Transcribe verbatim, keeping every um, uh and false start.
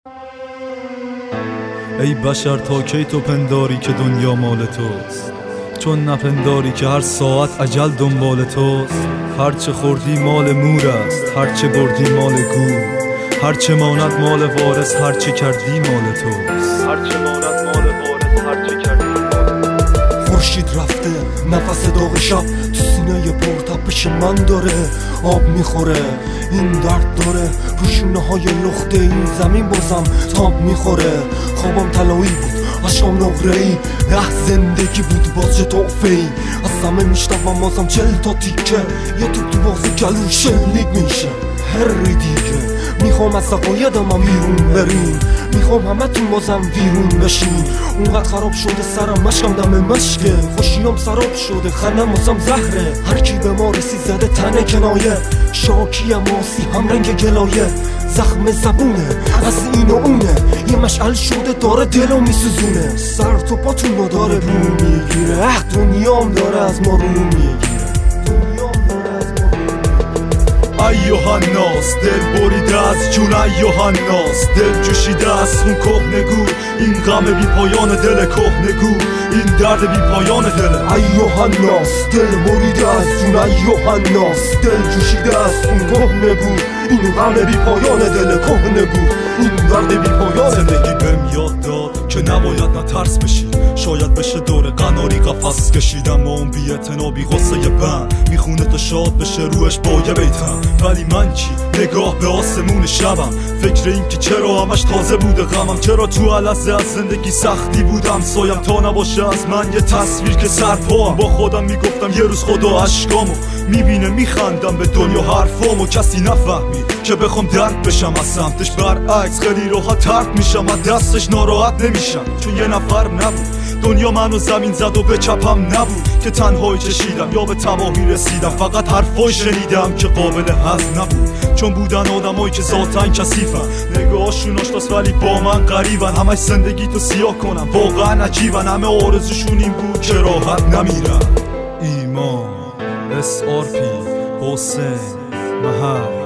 ای بشر تا کی تو پنداری که دنیا مال توست، چون نپنداری که هر ساعت اجل دنبال توست. هرچه خوردی مال مور است، هرچه بردی مال گور، هرچه ماند مال وارث، هرچه کردی مال توست. هرچه ماند مال وارث، هرچه کردی مال توست. خورشید رفته، نفس داغ شب تو سینه پرتپش من داره، آب میخوره این درد داره، پوشونه های لخته این زمین بازم تاب میخوره. خوابم طلایی بود، اشکام نقره ای، ده زندگی بود باز چه تحفه ای. از همه میشتم بازم چل تا تیکه، یه توپ تو بازی کلو شلیک میشه هر دیگه. میخوام از عقایدم هم بیرون بریم، میخوام همه تون بازم بیرون بشین. اونقدر خراب شده سرم، مشکم دم مشکه، خوشیام سراب شده، خندم بازم زهره. هر کی به ما رسی زده تنه کنایه، شاکی ماسی هم رنگ گلایه. زخم زبونه از این و اونه، یه مشعل شده داره دلو میسوزونه. سر تو پاتون رو داره بو میگیره، اه دنیام داره از ما رو میگیره. ایوه الناس دل بریده از جون، ایوه الناس دل جوشیده از خون کهنگو. این غم بی پایان دل کهنگو، این درد بی پایان دل. ایوه الناس دل بریده از جون، ایوه الناس دل جوشیده از خون کهنگو. این غم بی پایان دل کهنگو، این درد بی پایان. زندگی بهم یاد داد که نباید نترس بشی، شاید بشه دور قناری قفس کشیدم. اون بی اعتنا بی غصه بند میخونه تا شاد بشه روش با یه بیتم. ولی من کی؟ نگاه به آسمون شبم، فکر این که چرا همش تازه بوده غمم. چرا تو لحظه از زندگی سختی بودم سایم، تا نباشه از من یه تصویر که سرپام. با خودم میگفتم یه روز خدا اشکامو میبینه، میخندم به دنیا حرفامو. کسی نفهمید که بخوام درد بشم از سمتش، برعکس خیلی راحت ترد میشم از دستش، ناراحت نمیشم چون یه نفر نبود. دنیا منو زمین زد و به چپم نبود که تنهایی چشیدم یا به تباهی رسیدم. فقط حرفای شنیدم که قابل هضم نبود، چون بودن آدمایی که ذاتاً کثیفن. نگاهاشون آشناست ولی با من غریبن، همش زندگی تو سیاه کنم واقعا عجیبن. همه آرزوشون این بود که راحت نمیرن. ایمان اس آر پی حسین مهر